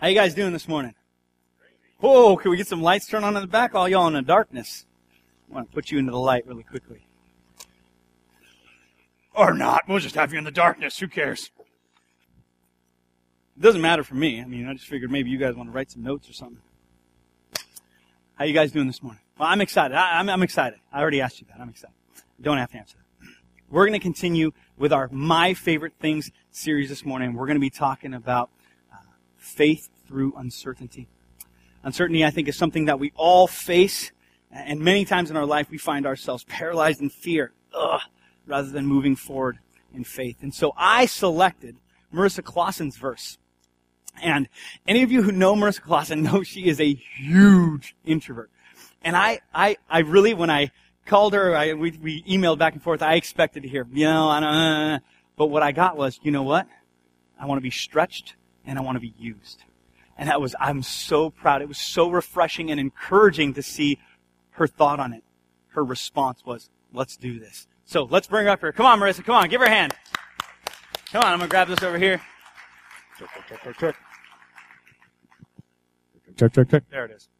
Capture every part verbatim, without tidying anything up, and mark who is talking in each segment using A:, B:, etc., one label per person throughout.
A: How you guys doing this morning? Whoa, can we get some lights turned on in the back? All y'all in the darkness. I want to put you into the light really quickly. Or not. We'll just have you in the darkness. Who cares? It doesn't matter for me. I mean, I just figured maybe you guys want to write some notes or something. How you guys doing this morning? Well, I'm excited. I, I'm, I'm excited. I already asked you that. I'm excited. You don't have to answer that. We're going to continue with our My Favorite Things series this morning. We're going to be talking about uh, faith through uncertainty. Uncertainty, I think, is something that we all face, and many times in our life we find ourselves paralyzed in fear, ugh, rather than moving forward in faith. And so I selected Marissa Clausen's verse. And any of you who know Marissa Clausen know she is a huge introvert. And I, I, I really, when I called her, I, we, we emailed back and forth, I expected to hear, you know, I don't, uh, but what I got was, you know what? I want to be stretched and I want to be used. And that was, I'm so proud. It was so refreshing and encouraging to see her thought on it. Her response was, let's do this. So let's bring her up here. Come on, Marissa. Come on. Give her a hand. Come on. I'm going to grab this over here. Check, check, check, check. Check, check, check. There it is.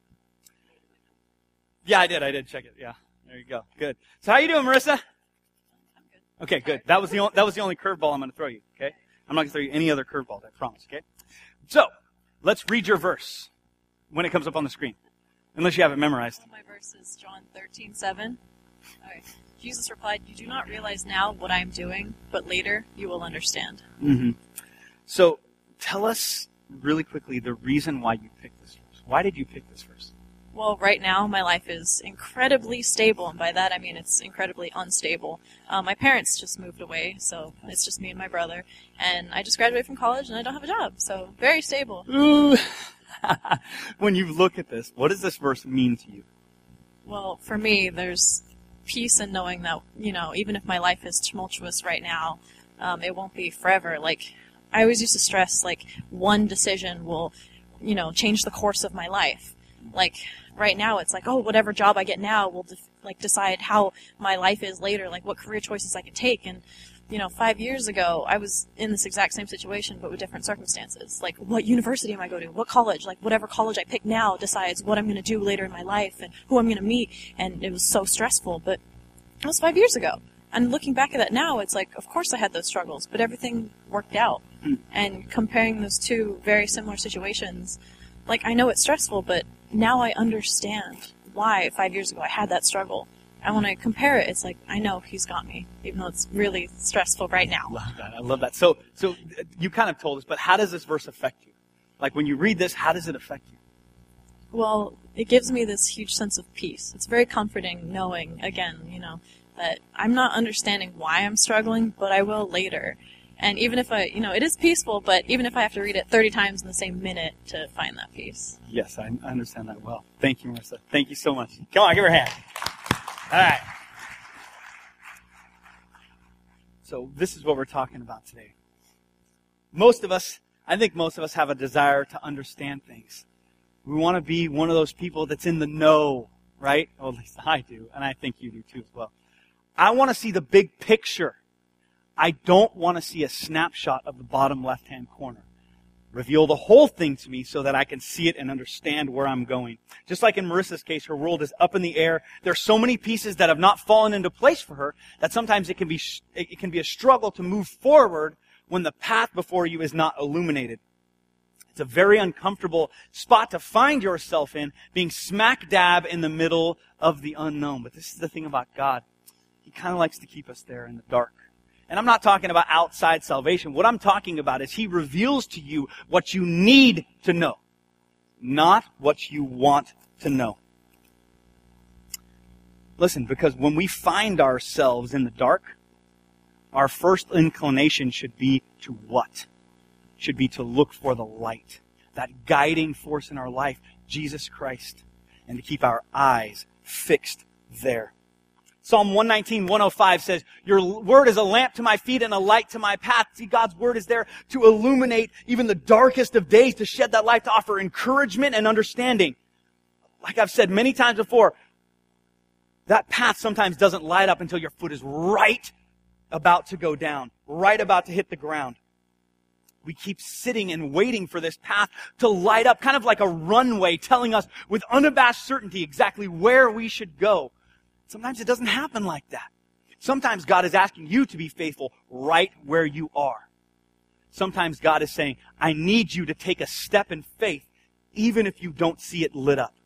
A: Yeah, I did. I did check it. Yeah. There you go. Good. So how you doing, Marissa?
B: I'm good.
A: Okay, good. That was the only, that was the only curveball I'm going to throw you, okay? I'm not going to throw you any other curveballs, I promise, okay? So, let's read your verse when it comes up on the screen. Unless you have it memorized.
B: Well, my verse is John thirteen seven. Okay. Jesus replied, "You do not realize now what I am doing, but later you will understand."
A: Mm-hmm. So, tell us really quickly the reason why you picked this verse. Why did you pick this verse?
B: Well, right now my life is incredibly stable, and by that I mean it's incredibly unstable. Uh, my parents just moved away, so it's just me and my brother. And I just graduated from college, and I don't have a job, so very stable.
A: Ooh. When you look at this, what does this verse mean to you?
B: Well, for me, there's peace in knowing that, you know, even if my life is tumultuous right now, um, it won't be forever. Like, I always used to stress, like, one decision will, you know, change the course of my life. Like, right now, it's like, oh, whatever job I get now will, def- like, decide how my life is later, like, what career choices I can take. And, you know, five years ago, I was in this exact same situation, but with different circumstances. Like, what university am I going to? What college? Like, whatever college I pick now decides what I'm going to do later in my life and who I'm going to meet. And it was so stressful, but it was five years ago. And looking back at that now, it's like, of course I had those struggles, but everything worked out. Mm. And comparing those two very similar situations, like, I know it's stressful, but now I understand why five years ago I had that struggle. And when I compare it, it's like, I know he's got me, even though it's really stressful right now.
A: I love that. I love that. So, so you kind of told us, but how does this verse affect you? Like, when you read this, how does it affect you?
B: Well, it gives me this huge sense of peace. It's very comforting knowing, again, you know, that I'm not understanding why I'm struggling, but I will later. And even if I, you know, it is peaceful, but even if I have to read it thirty times in the same minute to find that peace.
A: Yes, I understand that well. Thank you, Marissa. Thank you so much. Come on, give her a hand. All right. So this is what we're talking about today. Most of us, I think most of us have a desire to understand things. We want to be one of those people that's in the know, right? Well, at least I do, and I think you do too as well. I want to see the big picture. I don't want to see a snapshot of the bottom left-hand corner. Reveal the whole thing to me so that I can see it and understand where I'm going. Just like in Marissa's case, her world is up in the air. There are so many pieces that have not fallen into place for her that sometimes it can be it can be a struggle to move forward when the path before you is not illuminated. It's a very uncomfortable spot to find yourself in, being smack dab in the middle of the unknown. But this is the thing about God. He kind of likes to keep us there in the dark. And I'm not talking about outside salvation. What I'm talking about is He reveals to you what you need to know, not what you want to know. Listen, because when we find ourselves in the dark, our first inclination should be to what? Should be to look for the light, that guiding force in our life, Jesus Christ, and to keep our eyes fixed there. Psalm one nineteen, one oh five says, "Your word is a lamp to my feet and a light to my path." See, God's word is there to illuminate even the darkest of days, to shed that light, to offer encouragement and understanding. Like I've said many times before, that path sometimes doesn't light up until your foot is right about to go down, right about to hit the ground. We keep sitting and waiting for this path to light up, kind of like a runway telling us with unabashed certainty exactly where we should go. Sometimes it doesn't happen like that. Sometimes God is asking you to be faithful right where you are. Sometimes God is saying, I need you to take a step in faith, even if you don't see it lit up.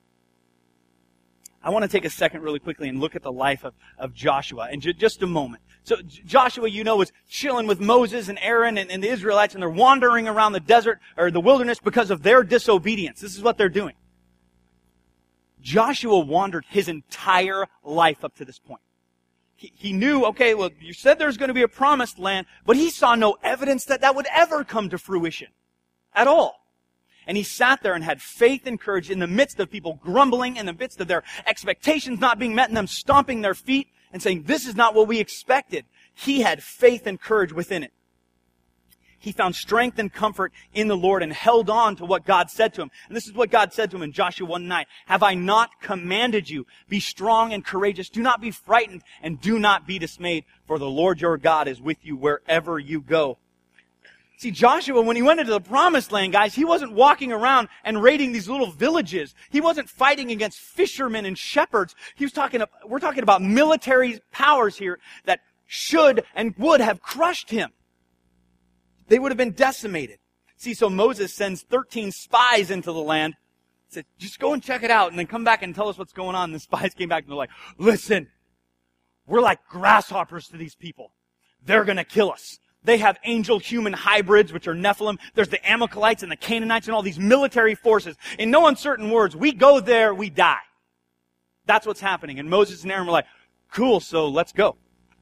A: I want to take a second really quickly and look at the life of, of Joshua in j- just a moment. So J- Joshua, you know, was chilling with Moses and Aaron and, and the Israelites, and they're wandering around the desert or the wilderness because of their disobedience. This is what they're doing. Joshua wandered his entire life up to this point. He, he knew, okay, well, you said there's going to be a promised land, but he saw no evidence that that would ever come to fruition at all. And he sat there and had faith and courage in the midst of people grumbling, in the midst of their expectations not being met, and them stomping their feet and saying, this is not what we expected. He had faith and courage within it. He found strength and comfort in the Lord and held on to what God said to him. And this is what God said to him in Joshua one nine. Have I not commanded you? Be strong and courageous. Do not be frightened and do not be dismayed, for the Lord your God is with you wherever you go. See, Joshua, when he went into the promised land, guys, he wasn't walking around and raiding these little villages. He wasn't fighting against fishermen and shepherds. He was talking, we're talking about military powers here that should and would have crushed him. They would have been decimated. See, so Moses sends thirteen spies into the land. He said, just go and check it out and then come back and tell us what's going on. And the spies came back and they're like, listen, we're like grasshoppers to these people. They're going to kill us. They have angel-human hybrids, which are Nephilim. There's the Amalekites and the Canaanites and all these military forces. In no uncertain words, we go there, we die. That's what's happening. And Moses and Aaron were like, cool, so let's go.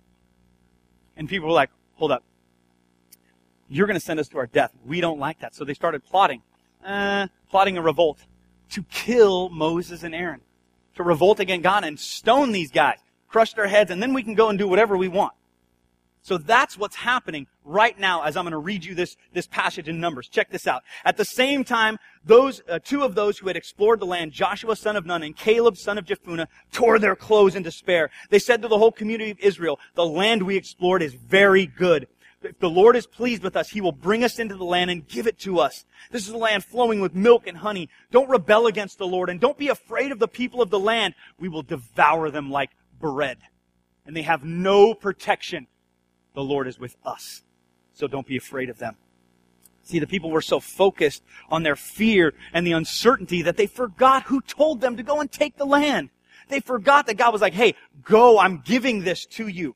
A: And people were like, hold up. You're going to send us to our death. We don't like that. So they started plotting, uh, plotting a revolt to kill Moses and Aaron, to revolt against God and stone these guys, crush their heads, and then we can go and do whatever we want. So that's what's happening right now as I'm going to read you this, this passage in Numbers. Check this out. At the same time, those uh, two of those who had explored the land, Joshua son of Nun and Caleb son of Jephunneh, tore their clothes in despair. They said to the whole community of Israel, the land we explored is very good. If the Lord is pleased with us, He will bring us into the land and give it to us. This is a land flowing with milk and honey. Don't rebel against the Lord and don't be afraid of the people of the land. We will devour them like bread. And they have no protection. The Lord is with us. So don't be afraid of them. See, the people were so focused on their fear and the uncertainty that they forgot who told them to go and take the land. They forgot that God was like, hey, go, I'm giving this to you.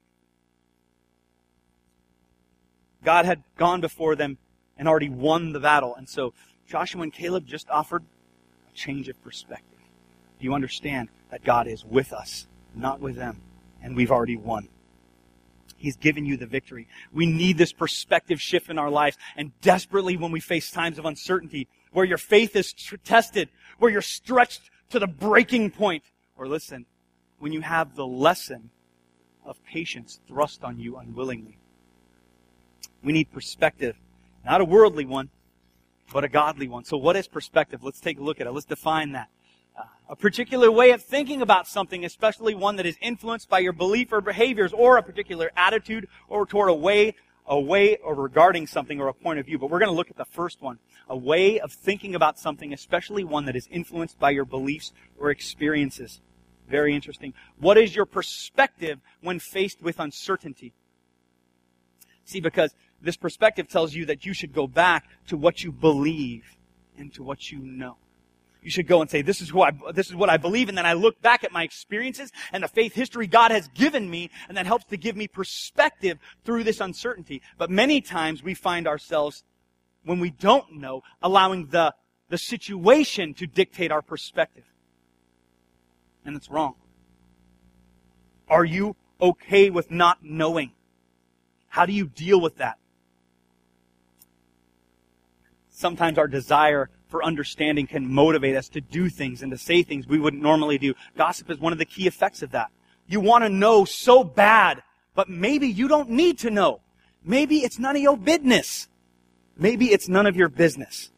A: God had gone before them and already won the battle. And so Joshua and Caleb just offered a change of perspective. Do you understand that God is with us, not with them, and we've already won? He's given you the victory. We need this perspective shift in our lives. And desperately when we face times of uncertainty, where your faith is tr- tested, where you're stretched to the breaking point. Or listen, when you have the lesson of patience thrust on you unwillingly. We need perspective. Not a worldly one, but a godly one. So what is perspective? Let's take a look at it. Let's define that. Uh, a particular way of thinking about something, especially one that is influenced by your belief or behaviors, or a particular attitude, or toward a way, a way or regarding something or a point of view. But we're going to look at the first one. A way of thinking about something, especially one that is influenced by your beliefs or experiences. Very interesting. What is your perspective when faced with uncertainty? See, because this perspective tells you that you should go back to what you believe and to what you know. You should go and say, this is who I, this is what I believe, and then I look back at my experiences and the faith history God has given me, and that helps to give me perspective through this uncertainty. But many times we find ourselves, when we don't know, allowing the, the situation to dictate our perspective. And it's wrong. Are you okay with not knowing? How do you deal with that? Sometimes our desire for understanding can motivate us to do things and to say things we wouldn't normally do. Gossip is one of the key effects of that. You want to know so bad, but maybe you don't need to know. Maybe it's none of your business. Maybe it's none of your business.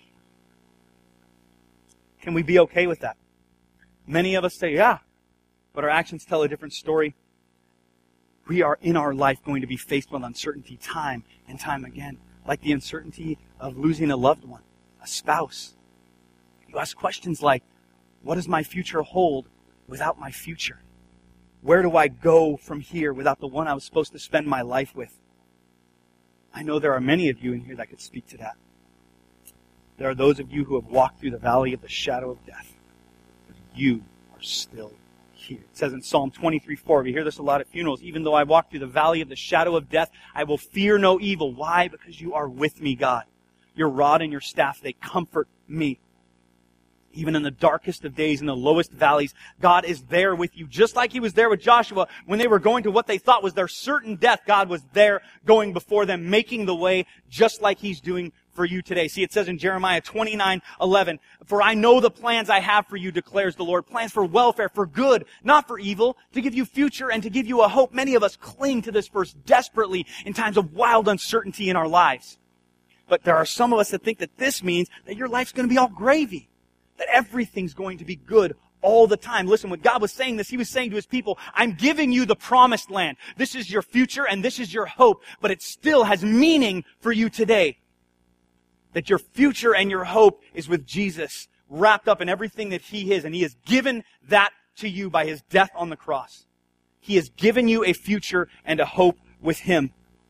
A: Can we be okay with that? Many of us say, yeah, but our actions tell a different story. We are in our life going to be faced with uncertainty time and time again. like the uncertainty of losing a loved one, a spouse. You ask questions like, what does my future hold without my future? Where do I go from here without the one I was supposed to spend my life with? I know there are many of you in here that could speak to that. There are those of you who have walked through the valley of the shadow of death, but you are still here. It says in Psalm twenty-three four, we hear this a lot at funerals, even though I walk through the valley of the shadow of death, I will fear no evil. Why? Because you are with me, God. Your rod and your staff, they comfort me. Even in the darkest of days, in the lowest valleys, God is there with you. Just like He was there with Joshua when they were going to what they thought was their certain death, God was there going before them, making the way, just like He's doing for you today. See, it says in Jeremiah twenty-nine eleven, for I know the plans I have for you, declares the Lord, plans for welfare, for good, not for evil, to give you future and to give you a hope. Many of us cling to this verse desperately in times of wild uncertainty in our lives. But there are some of us that think that this means that your life's going to be all gravy, that everything's going to be good all the time. Listen, when God was saying this, He was saying to His people, I'm giving you the promised land. This is your future and this is your hope, but it still has meaning for you today. That your future and your hope is with Jesus, wrapped up in everything that He is, and He has given that to you by His death on the cross. He has given you a future and a hope with Him.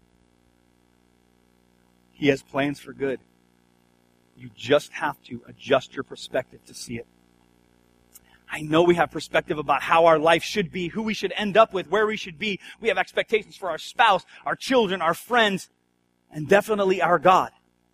A: He has plans for good. You just have to adjust your perspective to see it. I know we have perspective about how our life should be, who we should end up with, where we should be. We have expectations for our spouse, our children, our friends, and definitely our God.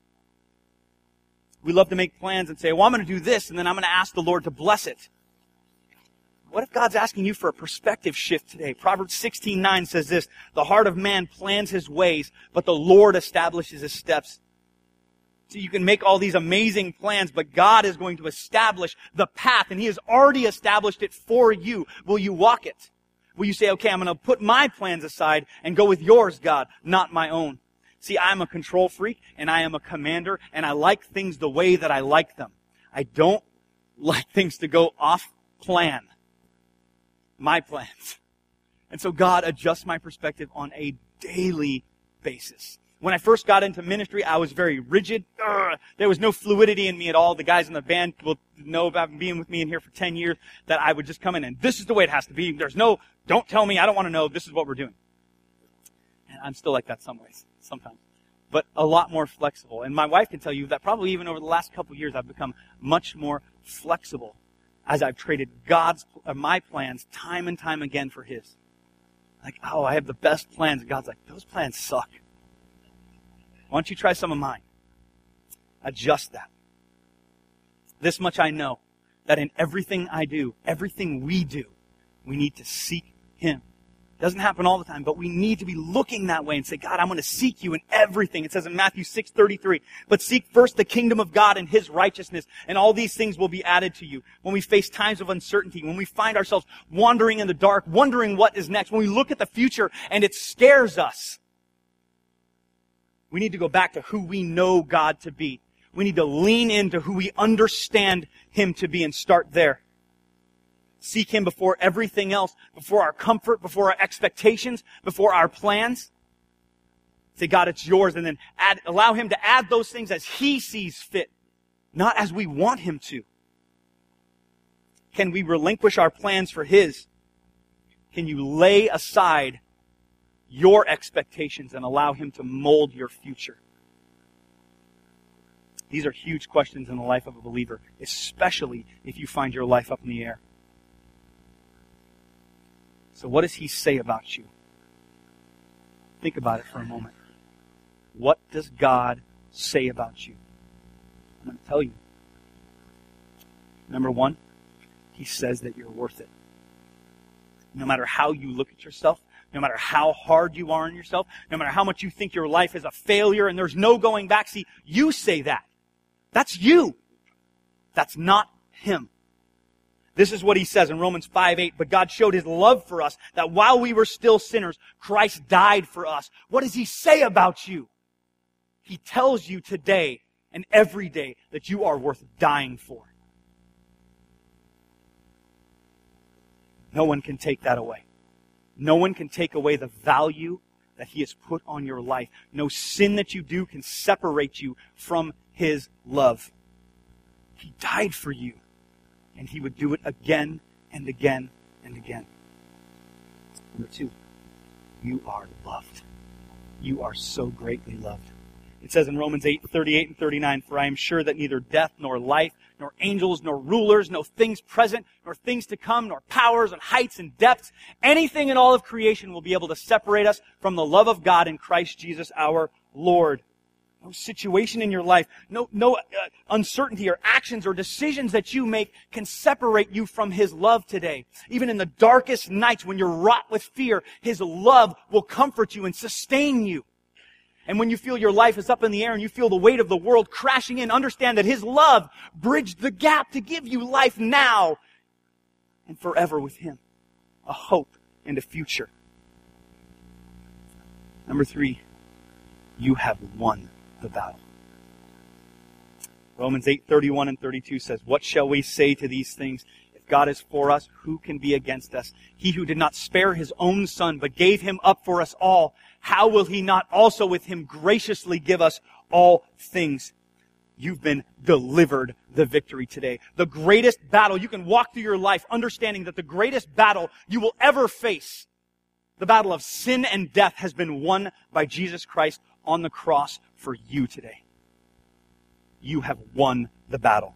A: We love to make plans and say, well, I'm going to do this, and then I'm going to ask the Lord to bless it. What if God's asking you for a perspective shift today? Proverbs sixteen nine says this, the heart of man plans his ways, but the Lord establishes his steps. So you can make all these amazing plans, but God is going to establish the path, and He has already established it for you. Will you walk it? Will you say, okay, I'm going to put my plans aside and go with yours, God, not my own? See, I'm a control freak, and I am a commander, and I like things the way that I like them. I don't like things to go off plan. My plans. And so God adjusts my perspective on a daily basis. When I first got into ministry, I was very rigid. Ugh, there was no fluidity in me at all. The guys in the band will know about being with me in here for ten years, that I would just come in and this is the way it has to be. There's no, don't tell me, I don't want to know, this is what we're doing. And I'm still like that some ways, sometimes. But a lot more flexible. And my wife can tell you that probably even over the last couple of years, I've become much more flexible as I've traded God's, uh, my plans time and time again for His. Like, oh, I have the best plans. And God's like, those plans suck. Why don't you try some of mine? Adjust that. This much I know, that in everything I do, everything we do, we need to seek Him. It doesn't happen all the time, but we need to be looking that way and say, God, I'm going to seek you in everything. It says in Matthew six thirty-three, but seek first the kingdom of God and His righteousness, and all these things will be added to you. When we face times of uncertainty, when we find ourselves wandering in the dark, wondering what is next, when we look at the future and it scares us, we need to go back to who we know God to be. We need to lean into who we understand Him to be and start there. Seek Him before everything else, before our comfort, before our expectations, before our plans. Say, God, it's yours, and then add, allow Him to add those things as He sees fit, not as we want Him to. Can we relinquish our plans for His? Can you lay aside your expectations and allow Him to mold your future? These are huge questions in the life of a believer, especially if you find your life up in the air. So what does He say about you? Think about it for a moment. What does God say about you? I'm going to tell you. Number one, He says that you're worth it. No matter how you look at yourself, no matter how hard you are on yourself, no matter how much you think your life is a failure and there's no going back, see, you say that. That's you. That's not Him. This is what He says in Romans five eight, but God showed His love for us, that while we were still sinners, Christ died for us. What does He say about you? He tells you today and every day that you are worth dying for. No one can take that away. No one can take away the value that he has put on your life. No sin that you do can separate you from his love. He died for you, and he would do it again and again and again. Number two, you are loved. You are so greatly loved. It says in Romans eight, thirty-eight and thirty-nine, "For I am sure that neither death nor life, nor angels, nor rulers, no things present, nor things to come, nor powers and heights and depths, anything in all of creation will be able to separate us from the love of God in Christ Jesus our Lord." No situation in your life, no, no uh, uncertainty or actions or decisions that you make can separate you from his love today. Even in the darkest nights when you're wrought with fear, his love will comfort you and sustain you. And when you feel your life is up in the air and you feel the weight of the world crashing in, understand that his love bridged the gap to give you life now and forever with him. A hope and a future. Number three, you have won the battle. Romans eight, thirty-one and thirty-two says, "What shall we say to these things? If God is for us, who can be against us? He who did not spare his own son, but gave him up for us all, how will he not also with him graciously give us all things?" You've been delivered the victory today. The greatest battle, you can walk through your life understanding that the greatest battle you will ever face, the battle of sin and death, has been won by Jesus Christ on the cross for you today. You have won the battle.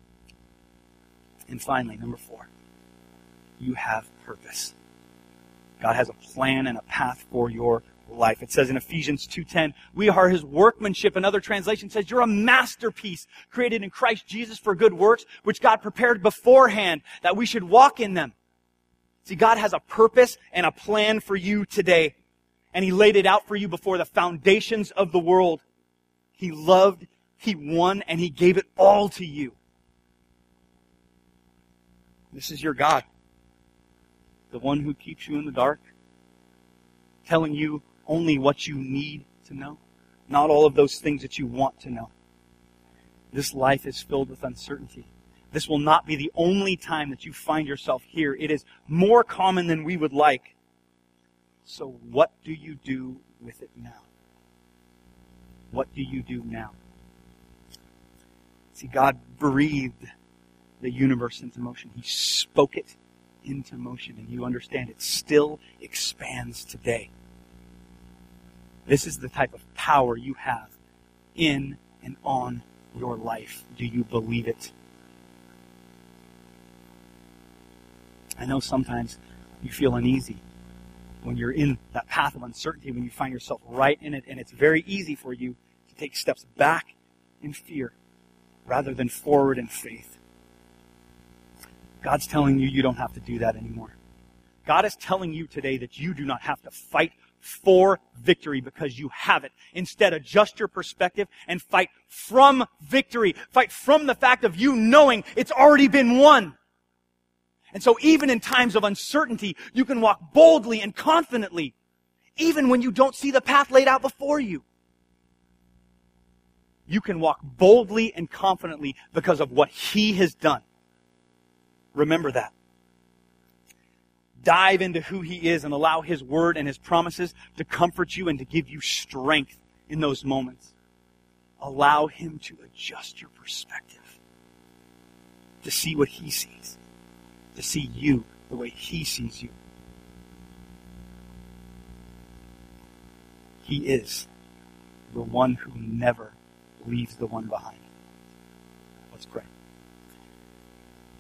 A: And finally, number four, you have purpose. God has a plan and a path for your life. It says in Ephesians two ten, "We are his workmanship." Another translation says, "You're a masterpiece created in Christ Jesus for good works, which God prepared beforehand that we should walk in them." See, God has a purpose and a plan for you today. And he laid it out for you before the foundations of the world. He loved, he won, and he gave it all to you. This is your God. The one who keeps you in the dark. Telling you only what you need to know. Not all of those things that you want to know. This life is filled with uncertainty. This will not be the only time that you find yourself here. It is more common than we would like. So what do you do with it now? What do you do now? See, God breathed the universe into motion. He spoke it into motion. And you understand it still expands today. This is the type of power you have in and on your life. Do you believe it? I know sometimes you feel uneasy when you're in that path of uncertainty, when you find yourself right in it, and it's very easy for you to take steps back in fear rather than forward in faith. God's telling you you don't have to do that anymore. God is telling you today that you do not have to fight for victory because you have it. Instead, adjust your perspective and fight from victory. Fight from the fact of you knowing it's already been won. And so even in times of uncertainty, you can walk boldly and confidently, even when you don't see the path laid out before you. You can walk boldly and confidently because of what he has done. Remember that. Dive into who he is and allow his word and his promises to comfort you and to give you strength in those moments. Allow him to adjust your perspective, to see what he sees, to see you the way he sees you. He is the one who never leaves the one behind. Let's pray.